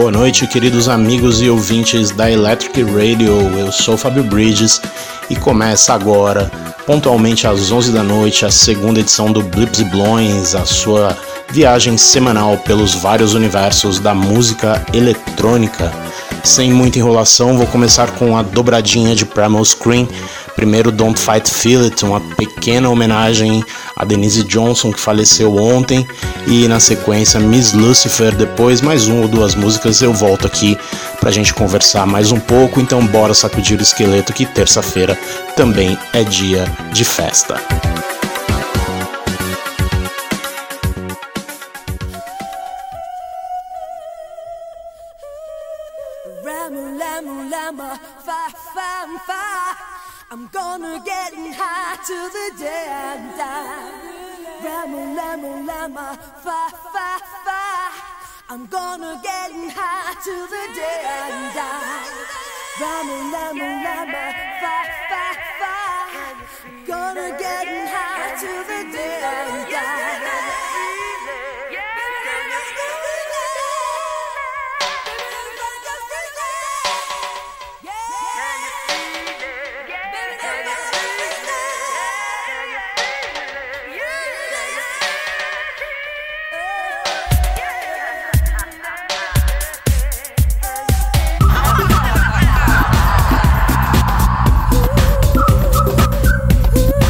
boa noite, queridos amigos e ouvintes da Electric Radio. Eu sou Fábio Bridges e começa agora, pontualmente às 11 da noite, a segunda edição do Blips e Blowings, a sua viagem semanal pelos vários universos da música eletrônica. Sem muita enrolação, vou começar com a dobradinha de Primal Scream. Primeiro Don't Fight Feel It, uma pequena homenagem a Denise Johnson, que faleceu ontem, e na sequência Miss Lucifer. Depois mais uma ou duas músicas, eu volto aqui pra gente conversar mais um pouco. Então bora sacudir o esqueleto, que terça-feira também é dia de festa. I'm gonna get high till the day I die. Rama, lama, lama, fa, fa, fa. I'm gonna get high till the day I die. Rama, lama, lama, fa, fa, fa. Gonna get high till the day I die. Ooh.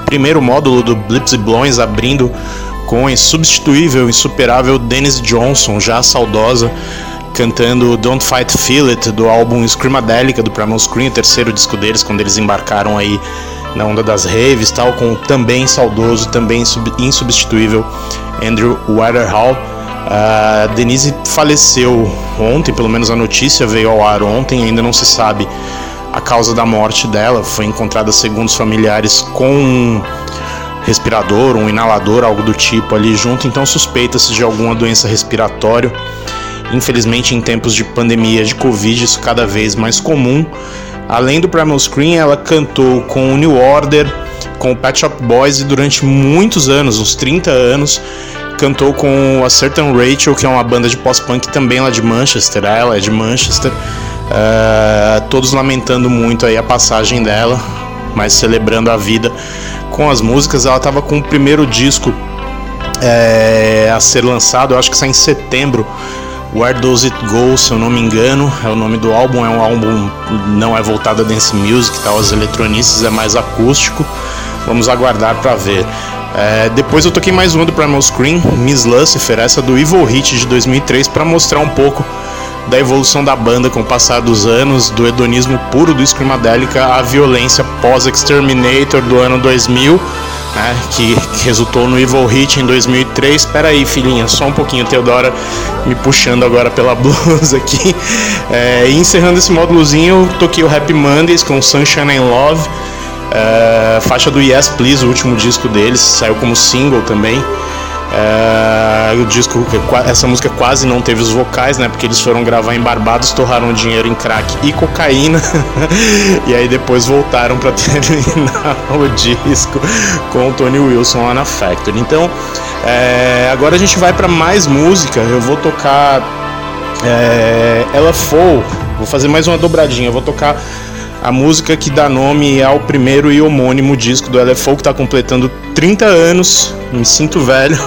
primeiro módulo do Blips e Blowings, abrindo com a insubstituível, insuperável Dennis Johnson, já saudosa, cantando Don't Fight Feel It, do álbum Screamadelica, do Primal Scream, o terceiro disco deles, quando eles embarcaram aí na onda das raves, tal, com o também saudoso, também insubstituível Andrew Weatherall. A Denise faleceu ontem, pelo menos a notícia veio ao ar ontem, ainda não se sabe a causa da morte dela. Foi encontrada, segundo os familiares, com um respirador, um inalador, algo do tipo ali junto, então suspeita-se de alguma doença respiratória. Infelizmente, em tempos de pandemia de Covid, isso cada vez mais comum. Além do Primal Scream, ela cantou com o New Order, com o Pet Shop Boys, e durante muitos anos, uns 30 anos, cantou com a Certain Rachel, que é uma banda de pós-punk também lá de Manchester. Ela é de Manchester. Todos lamentando muito aí a passagem dela, mas celebrando a vida com as músicas. Ela estava com o primeiro disco a ser lançado, eu acho que sai em setembro, Where Does It Go, se eu não me engano, é o nome do álbum. É um álbum, não é voltado a dance music, tal, as eletronices, é mais acústico. Vamos aguardar para ver. Depois eu toquei mais uma do Primal Scream, Miss Lucifer, essa do Evil Hit de 2003, para mostrar um pouco da evolução da banda com o passar dos anos, do hedonismo puro do Screamadelica à violência pós-Exterminator do ano 2000, né, que resultou no Evil Hit em 2003. Espera aí, filhinha, só um pouquinho, Teodora me puxando agora pela blusa aqui. E encerrando esse módulozinho, toquei o Happy Mondays com Sunshine and Love, faixa do Yes Please, o último disco deles, saiu como single também. O disco, essa música quase não teve os vocais, né, porque eles foram gravar em Barbados, torraram dinheiro em crack e cocaína e aí depois voltaram para terminar o disco com o Tony Wilson lá na Factory. Então agora a gente vai para mais música. Eu vou tocar LFO, vou fazer mais uma dobradinha. Eu vou tocar a música que dá nome ao primeiro e homônimo disco do LFO, que está completando 30 anos, me sinto velho.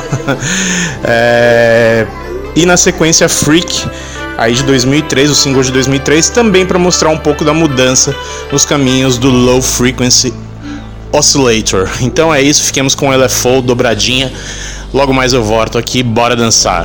E na sequência Freak, aí de 2003, o single de 2003, também para mostrar um pouco da mudança nos caminhos do Low Frequency Oscillator. Então é isso, fiquemos com o LFO, dobradinha. Logo mais eu volto aqui, bora dançar.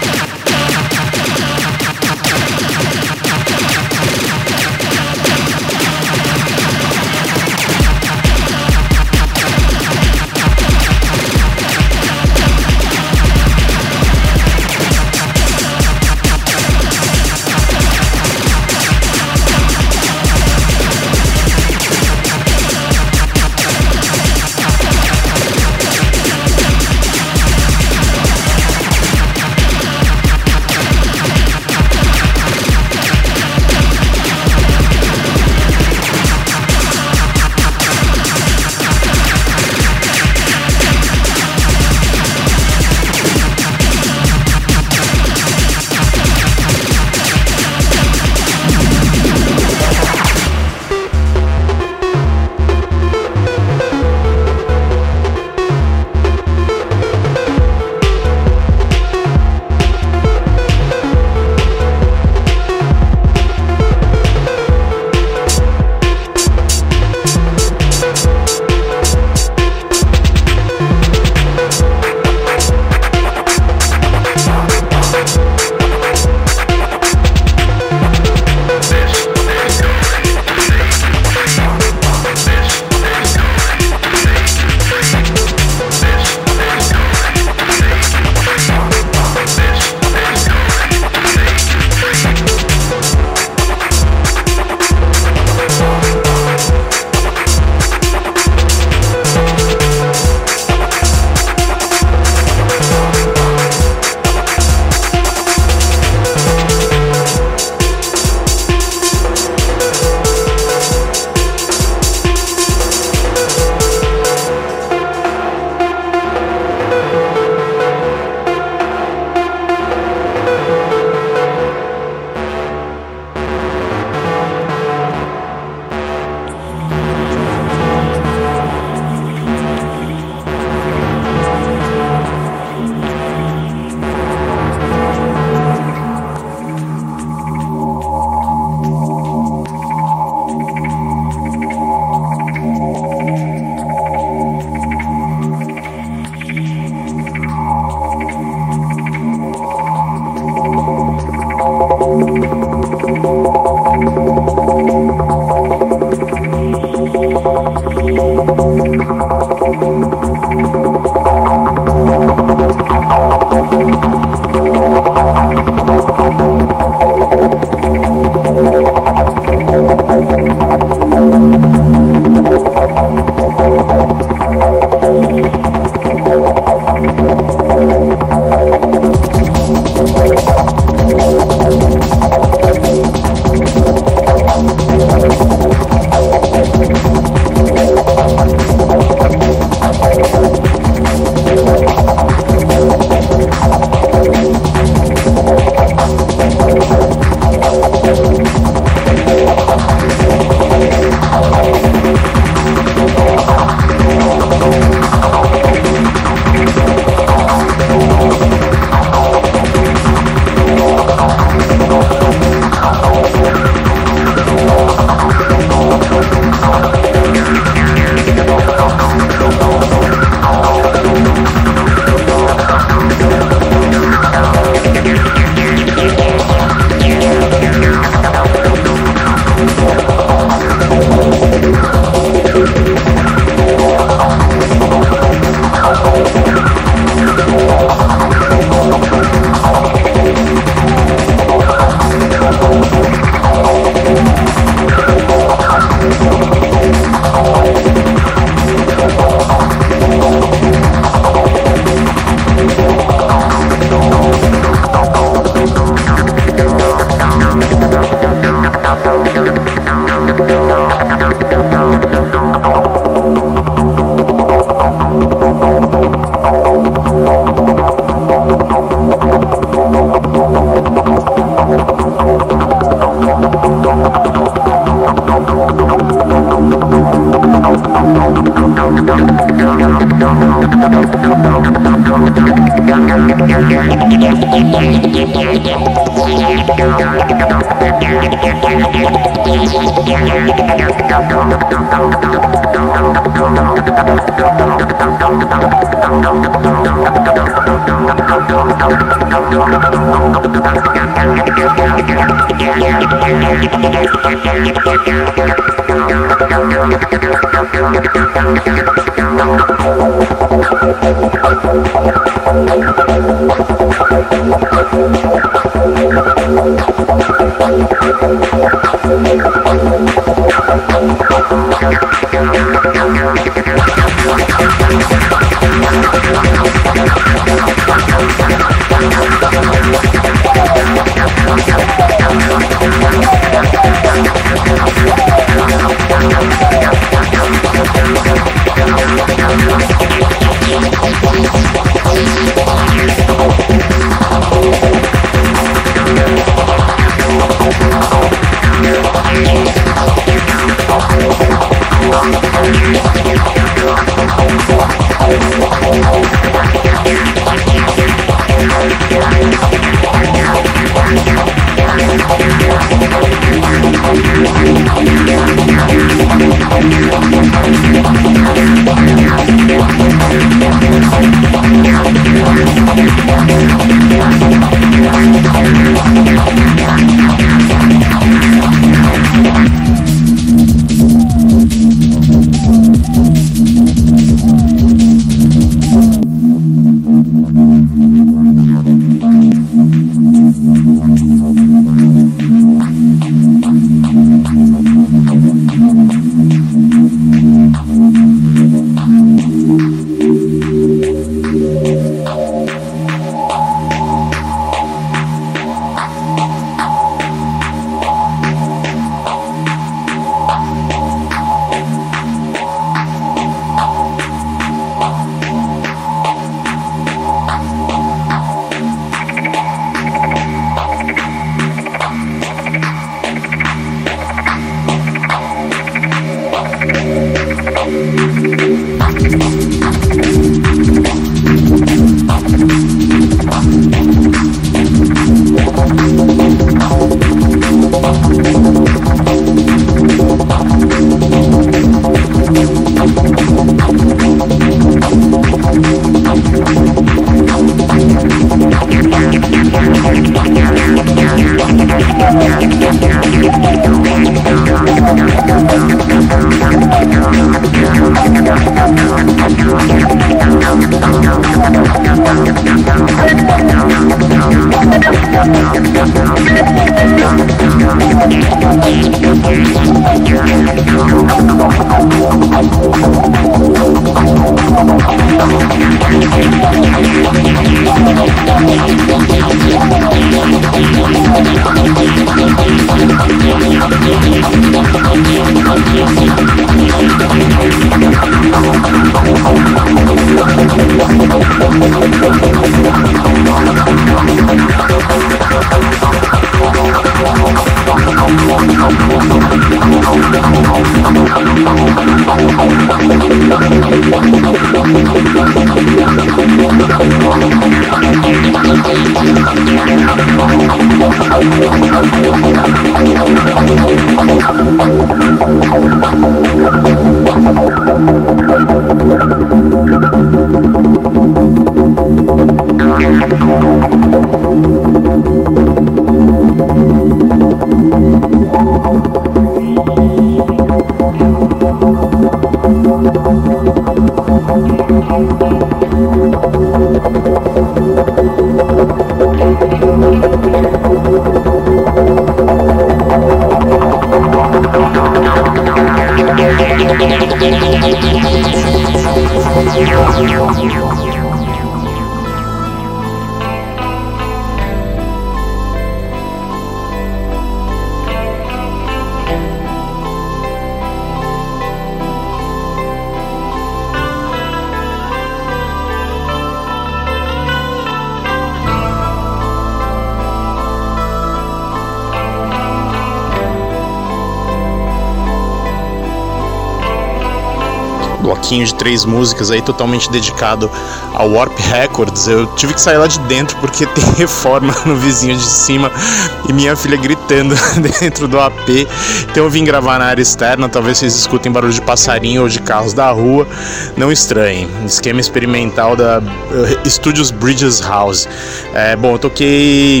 Bloquinho de 3 músicas aí totalmente dedicado ao Warp Records. Eu tive que sair lá de dentro porque tem reforma no vizinho de cima e minha filha gritando dentro do AP. Então eu vim gravar na área externa. Talvez vocês escutem barulho de passarinho ou de carros da rua. Não estranhem. Esquema experimental da Studios Bridges House. Bom, eu toquei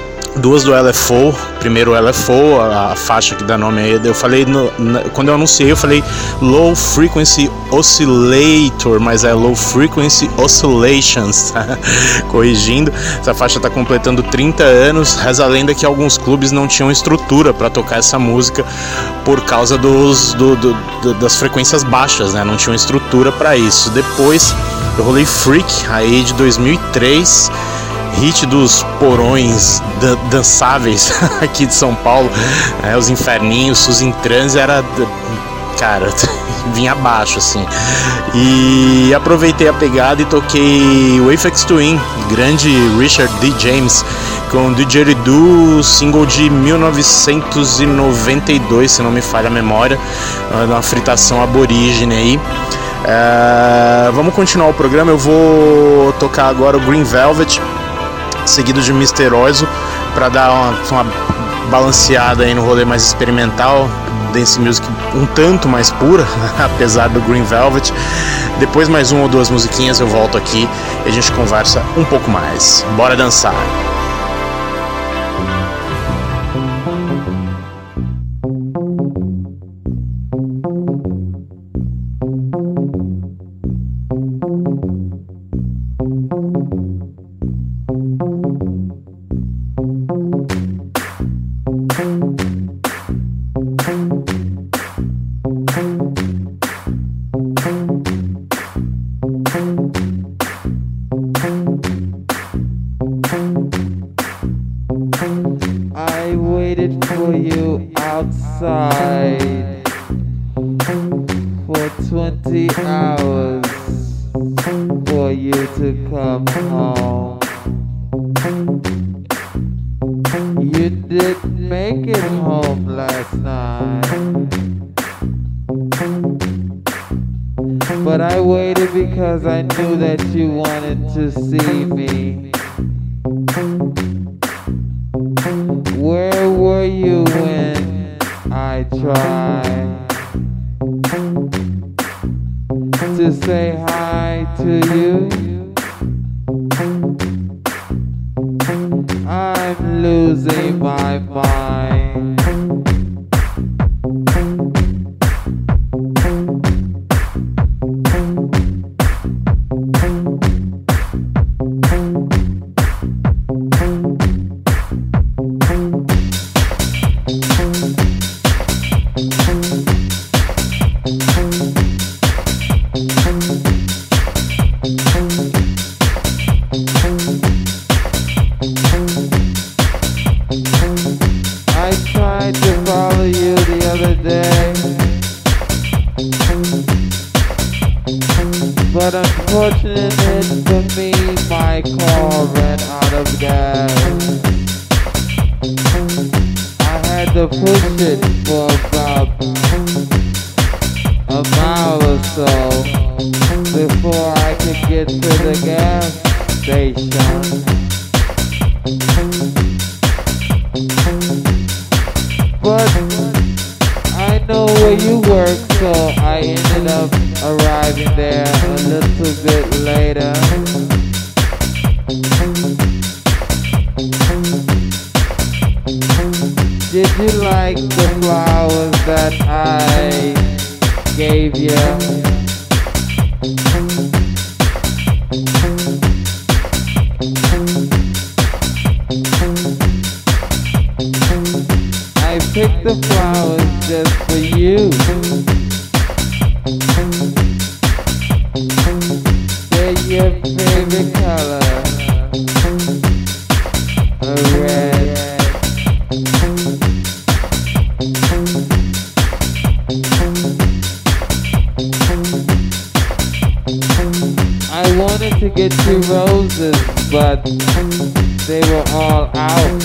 2 do LFO. Primeiro o LFO, a faixa que dá nome aí. Eu falei, quando eu anunciei, eu falei Low Frequency Oscillator, mas é Low Frequency Oscillations, tá? Corrigindo. Essa faixa está completando 30 anos. Reza a lenda que alguns clubes não tinham estrutura para tocar essa música por causa das frequências baixas, né? Não tinham estrutura para isso. Depois eu rolei Freak, aí de 2003. Hit dos porões dançáveis aqui de São Paulo, os inferninhos, Suzy Trans, era, cara, vinha abaixo assim. E aproveitei a pegada e toquei o Aphex Twin, grande Richard D. James, com Didgeridoo, single de 1992, se não me falha a memória, uma fritação aborígene aí. Vamos continuar o programa. Eu vou tocar agora o Green Velvet, seguido de Mr. Oizo, para dar uma balanceada aí no rolê mais experimental, dance music um tanto mais pura, apesar do Green Velvet. Depois mais 1 ou 2 musiquinhas eu volto aqui e a gente conversa um pouco mais. Bora dançar! I knew that you wanted to see me. Where were you when I tried to say hi to you? I'm losing my mind. Unfortunate for me, my car ran out of gas. I had to push it for about a mile or so before I could get to the gas station. But I know where you work, so I ended up arriving there a little bit later. Did you like the flowers that I gave you? I picked the flowers just for you. They're your favorite color, a red. I wanted to get you roses, but they were all out.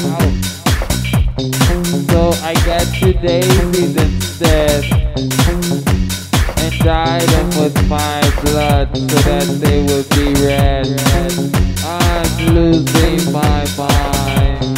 So I got you daisies instead and dyed them with my blood so that they would be red. I'm losing my mind.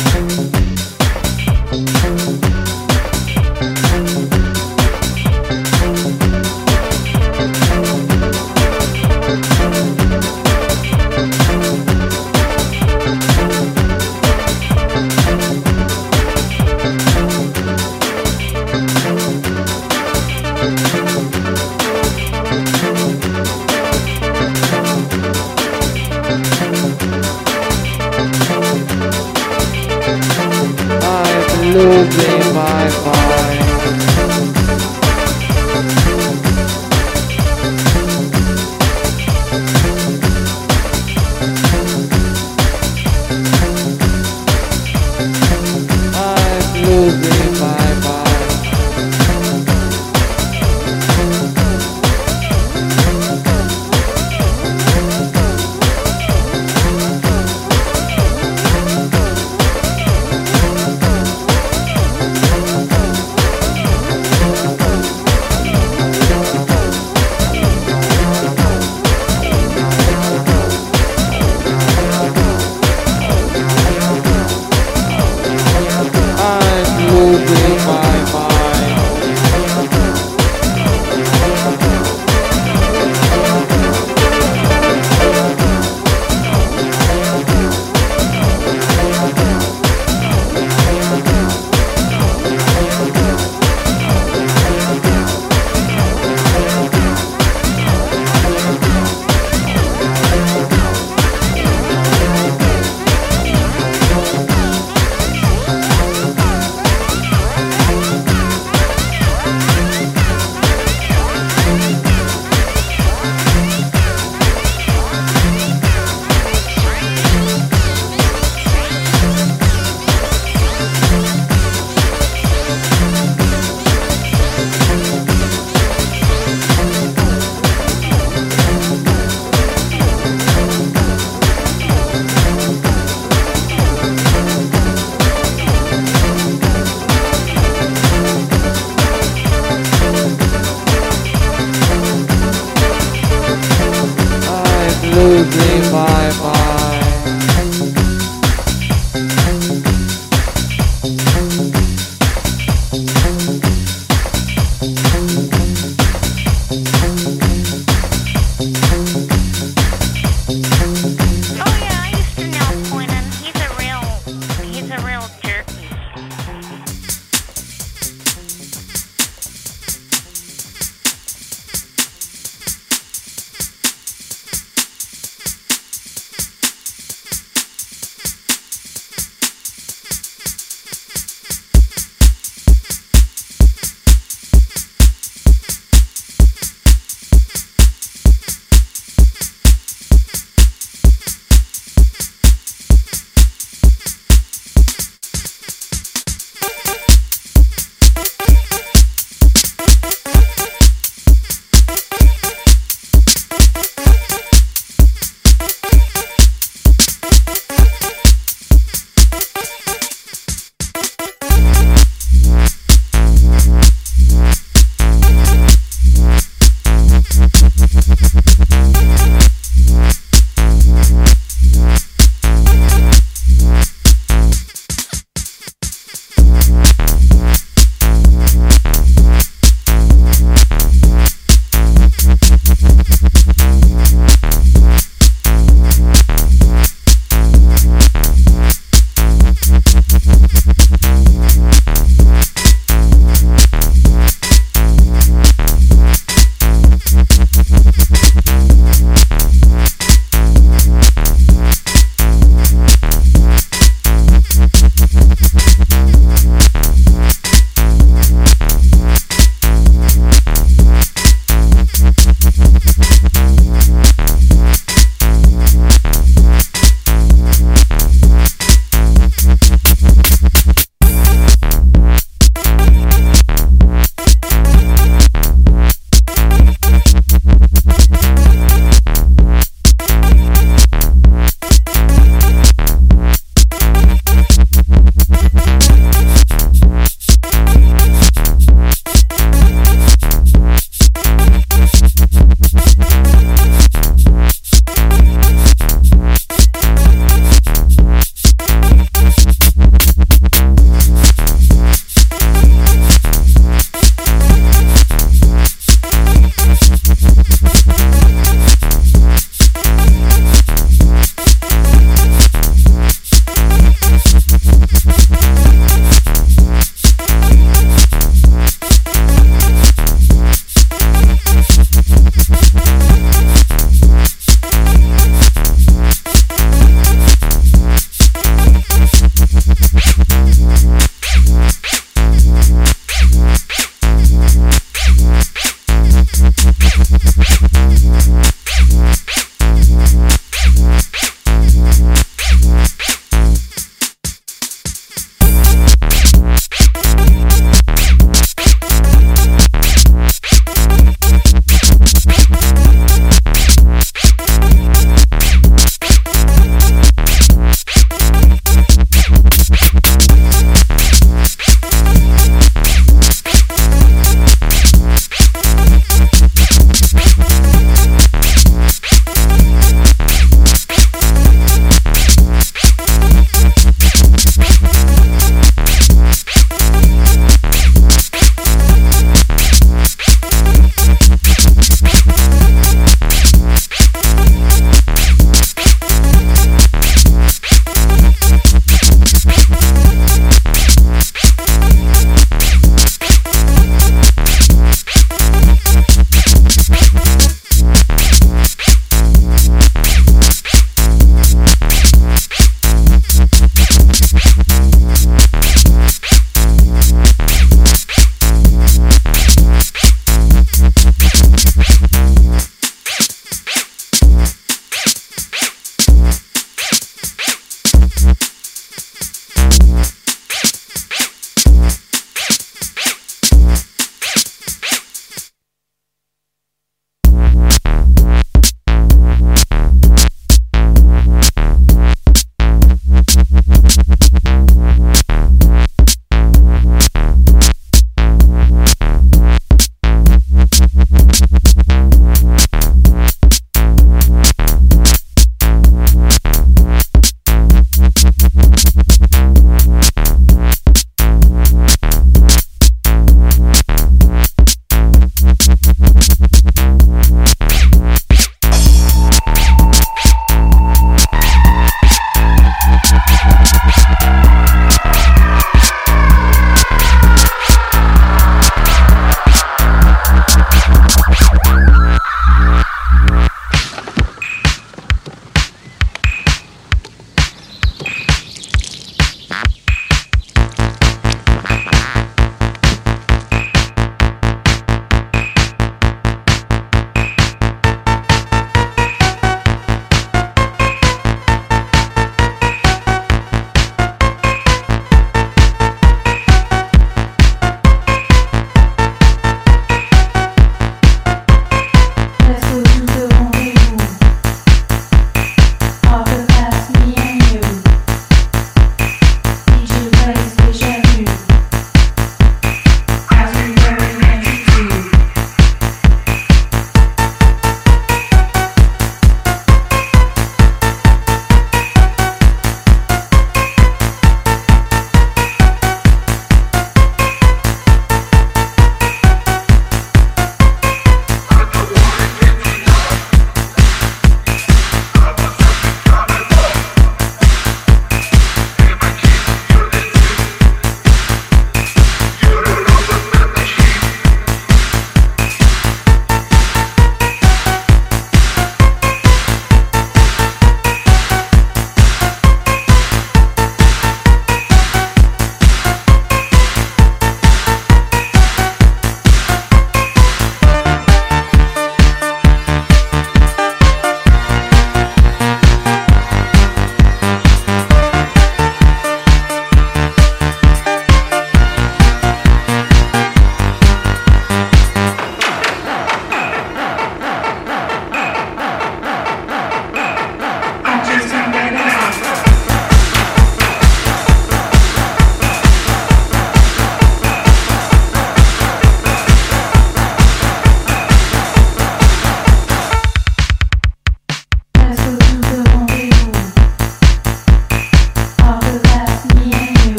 Losing my mind. I'm losing my mind.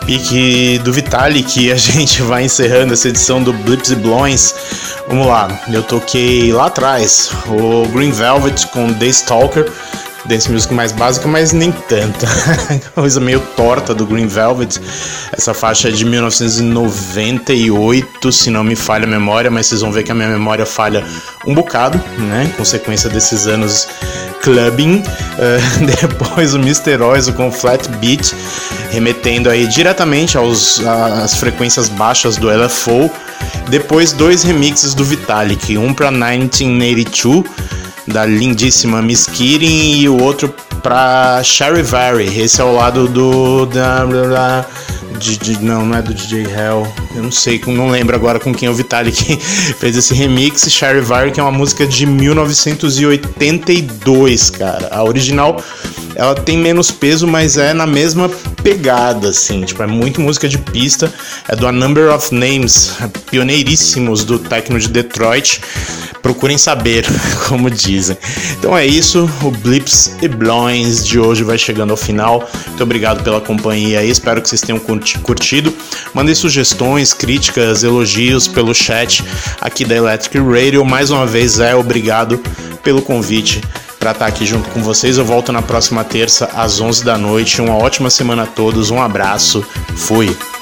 pique do Vitalik, a gente vai encerrando essa edição do Blips e Blowings. Vamos lá, eu toquei lá atrás o Green Velvet com The Stalker, dance music mais básica, mas nem tanta. Coisa meio torta do Green Velvet. Essa faixa é de 1998, se não me falha a memória, mas vocês vão ver que a minha memória falha um bocado, né? Consequência desses anos clubbing. Depois o Mr. Oizo com Flat Beat, remetendo aí diretamente às frequências baixas do LFO. Depois 2 remixes do Vitalik, um para 1982 da lindíssima Miss Kidding e o outro pra Charivari. Esse é o lado não é do DJ Hell, eu não sei, não lembro agora com quem o Vitalik fez esse remix. Charivari, que é uma música de 1982, cara. A original, ela tem menos peso, mas é na mesma pegada, assim, tipo, é muito música de pista. É do A Number of Names, pioneiríssimos do techno de Detroit. Procurem saber, como dizem. Então é isso, o Blips e Blowings de hoje vai chegando ao final. Muito obrigado pela companhia aí, espero que vocês tenham curtido. Mandem sugestões, críticas, elogios pelo chat aqui da Electric Radio. Mais uma vez, obrigado pelo convite para estar aqui junto com vocês. Eu volto na próxima terça às 11 da noite. Uma ótima semana a todos, um abraço, fui!